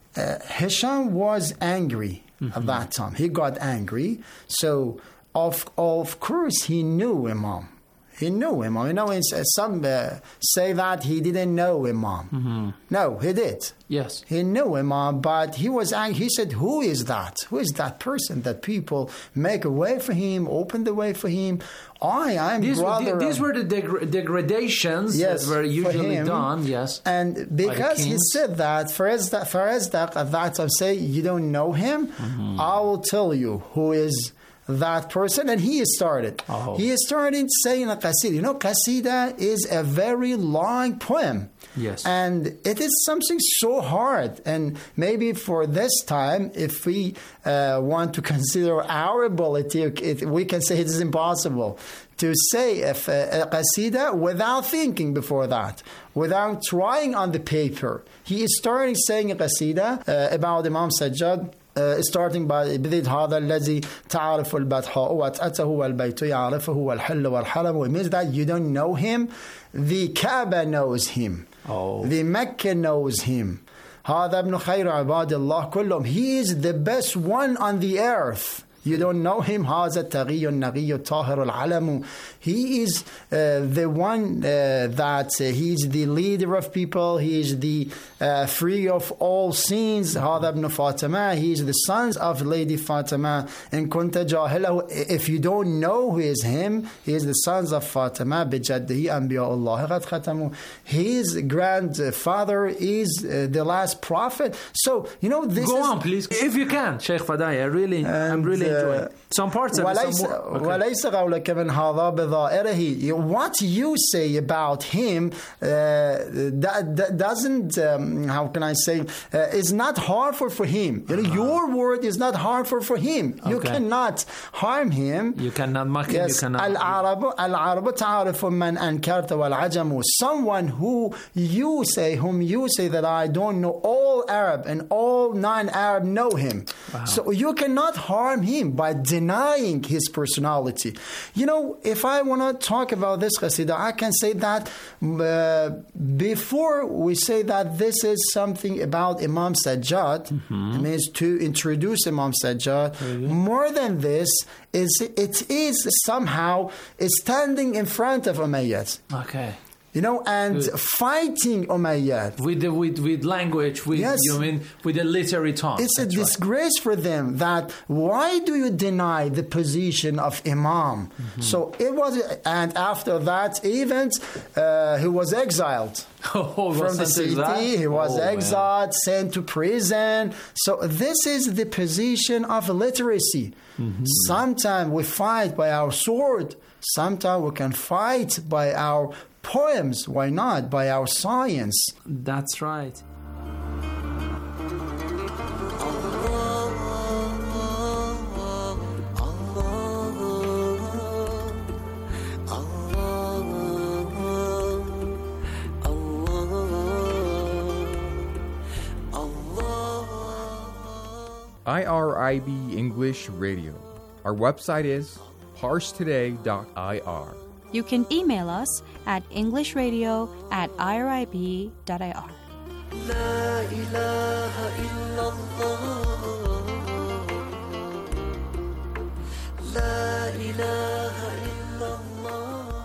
Hisham was angry at that time. He got angry. So, of course, he knew Imam. He knew Imam. Some say that he didn't know Imam. Mm-hmm. No, he did. Yes. He knew Imam, but he was angry. He said, who is that? Who is that person that people make a way for him, open the way for him? These were the degradations, yes, that were usually done, yes. And because he said that, Farazdaq at that time say, you don't know him? Mm-hmm. I will tell you who is that person. And he started. Oh. He started saying a qasida. Qasida is a very long poem. Yes. And it is something so hard. And maybe for this time, if we want to consider our ability, we can say it is impossible to say a qasida without thinking before that, without trying on the paper. He is starting saying a qasida about Imam Sajjad, starting by بديت هذا الذي تعرف البطحاء وأتأته والبيت يعرفه والحل والحرم. It means that you don't know him. The Kaaba knows him. Oh. The Mecca knows him. هذا ابن خير عباد الله كلهم. He is the best one on the earth. You don't know him. هذا التقي النقي الطاهر العلم. He is the one that he's the leader of people. He is the free of all sins. هذا ابن فاطمة. He is the sons of Lady Fatima. إن كنت جاهله. If you don't know who is him, he is the sons of Fatima. بجده أنبياء الله قد ختموا. His grandfather is the last prophet. So, this Go on, please. If you can, Sheikh Fadai. I'm really some parts of it. وليس قولك من هذا بظاهره. What you say about him doesn't, how can I say, is not harmful for him. Your word is not harmful for him. You cannot harm him. You cannot mock him. Yes. You cannot. العرب تعرف من أنكرت والعجم. Someone whom you say that I don't know, all Arab and all non-Arab know him. Wow. So you cannot harm him by denying his personality. If I want to talk about this qasida, I can say that before we say that this is something about Imam Sajjad, it means to introduce Imam Sajjad. More than this, it is somehow standing in front of Umayyad. Okay. And fighting Umayyad. With language, with the literary tongue. It's a disgrace for them that why do you deny the position of Imam? So it was, and after that event, he was exiled. From the city, he was exiled, sent to prison. So this is the position of literacy. Sometimes we fight by our sword. Sometimes we can fight by our poems. Why not? By our science. That's right. IRIB English Radio. Our website is parsetoday.ir. You can email us at englishradio@irib.ir. La ilaha illallah. La ilaha illallah.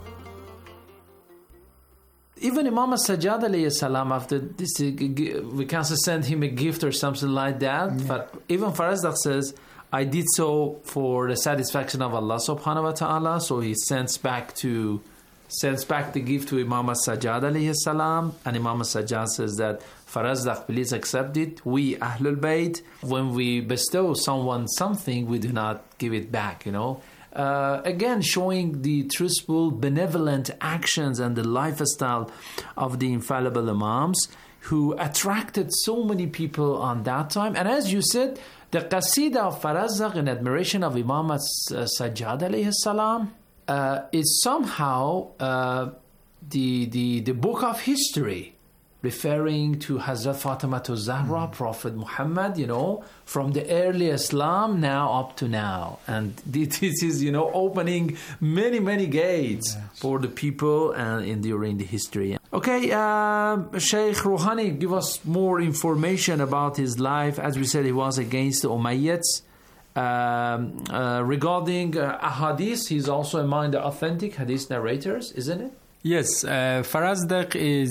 Even Imam Sajjad alayhi salam, after this, we can send him a gift or something like that. But even Farazdaq says, I did so for the satisfaction of Allah subhanahu wa ta'ala. So he sends back the gift to Imam Sajjad alayhi salam. And Imam Sajjad says that, Farazdaq, please accept it. We Ahlul Bayt, when we bestow someone something, we do not give it back, Again, showing the truthful, benevolent actions and the lifestyle of the infallible Imams who attracted so many people on that time. And as you said, the Qasida of Farazdaq in admiration of Imam Sajjad alayhi salam is somehow the book of history, referring to Hazrat Fatima Zahra, Prophet Muhammad, from the early Islam now up to now. And this is, opening many, many gates for the people and during the history. Okay, Sheikh Rouhani, give us more information about his life. As we said, he was against the Umayyads. Regarding ahadith, he's also among the authentic hadith narrators, isn't it? Yes, Farazdaq is,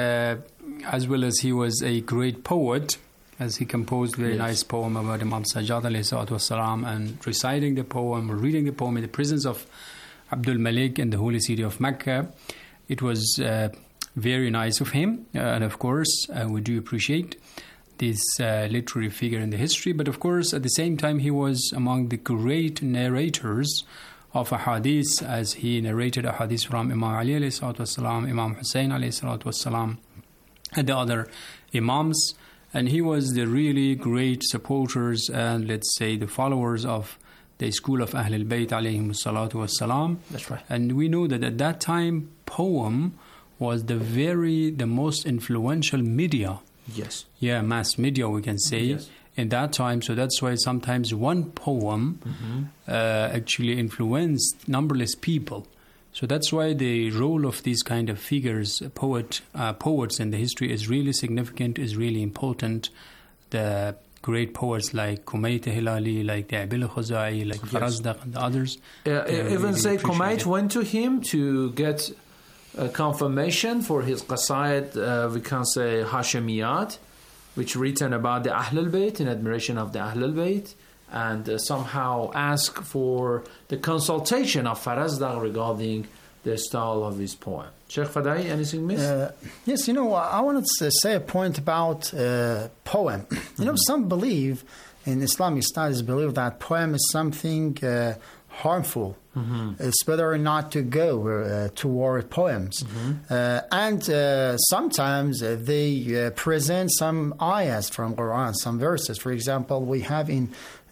as well as he was a great poet, as he composed a very nice poem about Imam Sajjad alayhi salam, and reciting the poem or reading the poem in the presence of Abdul Malik in the holy city of Mecca. It was very nice of him, and of course we do appreciate this literary figure in the history. But of course at the same time he was among the great narrators of a hadith, as he narrated a hadith from Imam Ali alayhi salatu wasalam, Imam Hussein alayhi salatu wasalam, and the other Imams. And he was the really great supporters and, let's say, the followers of the school of Ahlul Bayt alayhim salatu wasalam. That's right. And we know that at that time poem was the most influential media. Yes. Yeah, mass media, we can say, in that time. So that's why sometimes one poem actually influenced numberless people. So that's why the role of these kind of figures, poets in the history, is really significant, is really important. The great poets like Kumayt Hilali, like the Abil Khuzai, like Farazdaq and the others. Even say Kumayt went to him to get confirmation for his qasaid, we can say Hashemiyat, which written about the Ahlul Bayt, in admiration of the Ahlul Bayt, and somehow ask for the consultation of Farazdaq regarding the style of his poem. Sheikh Fadai, anything missed? Yes, I wanted to say a point about poem. Some believe in Islamic studies believe that poem is something harmful. It's better not to go toward poems. And sometimes they present some ayahs from Quran, some verses. For example, we have in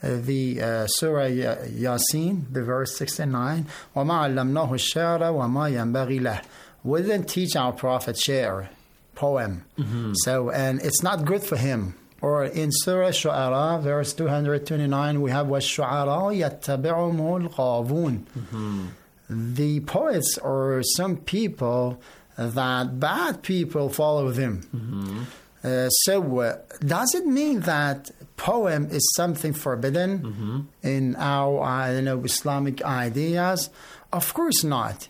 the Surah Yasin, the verse 69, وَمَا عَلَّمْنَاهُ الشَّعْرَ وَمَا يَنْبَغِي لَهُ. We didn't teach our Prophet shi'r, poem. So, and it's not good for him. Or in Surah Shu'ara, verse 229, we have وَالشُّعَرَاءُ يَتَّبِعُهُمُ الْغَاوُونَ. The poets are some people that bad people follow them. So does it mean that poem is something forbidden in our Islamic ideas? Of course not.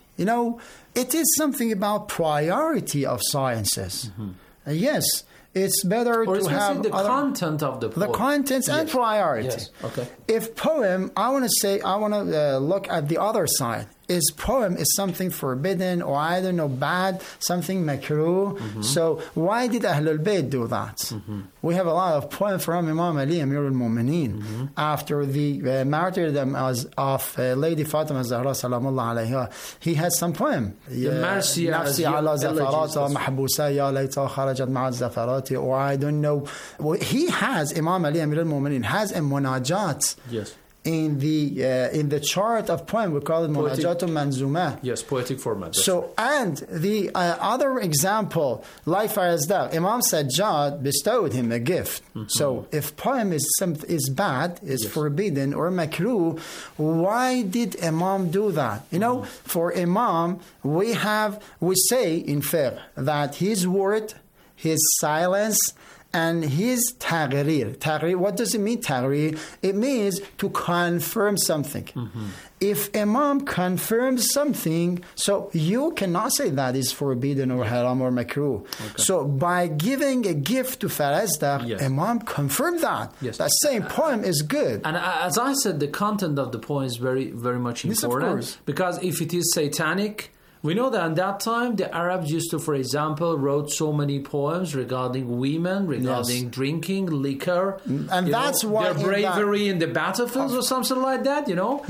It is something about priority of sciences. Yes. It's better to have the content of the poem. The contents and priority. Yes. Okay. If poem, I want to look at the other side. Is poem is something forbidden or I don't know bad, something makruh. So why did Ahlul Bayt do that? We have a lot of poems from Imam Ali Amir al-Mu'mineen after the martyrdom of Lady Fatima Zahra Salamullah alayha. He has some poem. Nafsi ala zafarata mahbusa ya layta kharajat ma'a zafarati, or I don't know. He has, Imam Ali Amir al-Mu'mineen has a munajat. Yes. In the chart of poem, we call it Munajatun Manzuma. Yes, poetic format. So, and the other example, like Farazdaq, Imam Sajjad bestowed him a gift. So, if poem is bad, is forbidden or makruh, why did Imam do that? For Imam, we say in fiqh that his word, his silence, and his tagrir. Tagrir, what does it mean, tagrir? It means to confirm something. If Imam confirms something, so you cannot say that is forbidden or haram or makruh. So by giving a gift to Farazdaq, Imam confirmed that. That same poem is good. And as I said, the content of the poem is very, very much important. Because if it is satanic, we know that at that time, the Arabs used to, for example, wrote so many poems regarding women, regarding drinking, liquor. And that's why... Their bravery in the battlefields or something like that,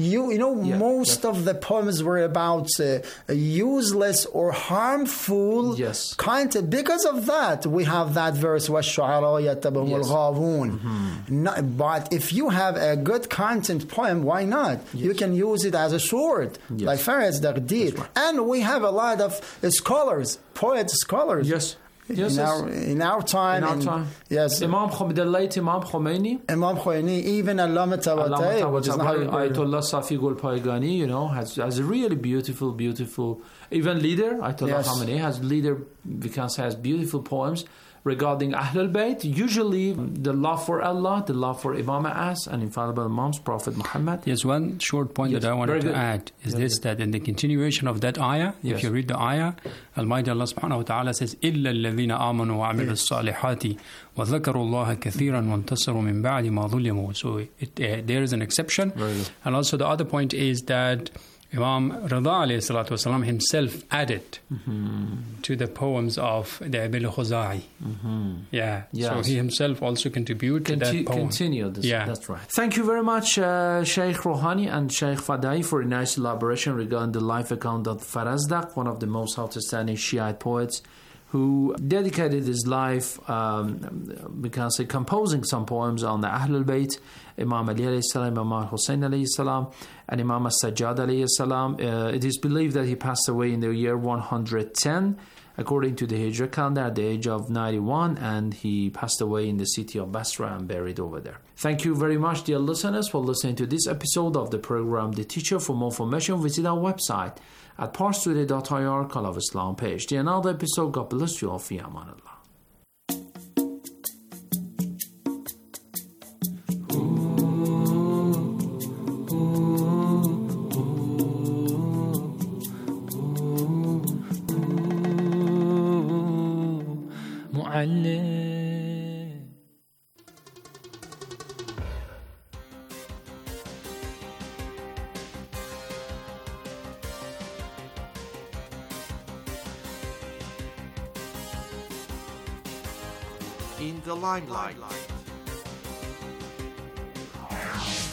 Most of the poems were about useless or harmful content. Because of that, we have that verse, وَالشُّعَرَاءُ يَتَّبِعُهُمُ الْغَاوُونَ. But if you have a good content poem, why not? You can use it as a sword, like Farazdaq did. And we have a lot of scholars, scholars. In our time. Yes. Imam Khomeini. Even Allama Tabatabai, Ayatollah Safi Gul Paigani, has a really beautiful, even leader. Ayatollah Khamenei has beautiful poems regarding Ahlul Bayt. Usually the love for Allah, the love for Imam As and infallible Imams, Prophet Muhammad. Yes, one short point that I wanted to add is that in the continuation of that ayah, if you read the ayah, Almighty Allah subhanahu wa ta'ala says, إِلَّا الَّذِينَ آمَنُوا وَعَمِلُوا الصَّالِحَاتِ وَذَكَرُوا اللَّهَ كَثِيرًا وَانْتَصَرُوا مِنْ بَعْدِ مَا ظُلِمُوا. So there is an exception. And also the other point is that Imam Rida alayhi salatu wasalam himself added to the poems of the Abil Khuzai. So he himself also contributed to that poem. Continued this. That's right. Thank you very much, Sheikh Rouhani and Sheikh Fadai, for a nice elaboration regarding the life account of Farazdaq, one of the most outstanding Shiite poets, who dedicated his life, we can say, composing some poems on the Ahlul Bayt, Imam Ali alayhi salam, Imam Hussein alayhi salam, and Imam As-Sajjad alayhi salam. It is believed that he passed away in the year 110, according to the Hijra calendar, at the age of 91, and he passed away in the city of Basra and buried over there. Thank you very much, dear listeners, for listening to this episode of the program The Teacher. For more information, visit our website at parstoday.ir, Call of Islam page. The another episode. God bless you all. Fi aman Allah. In the Limelight.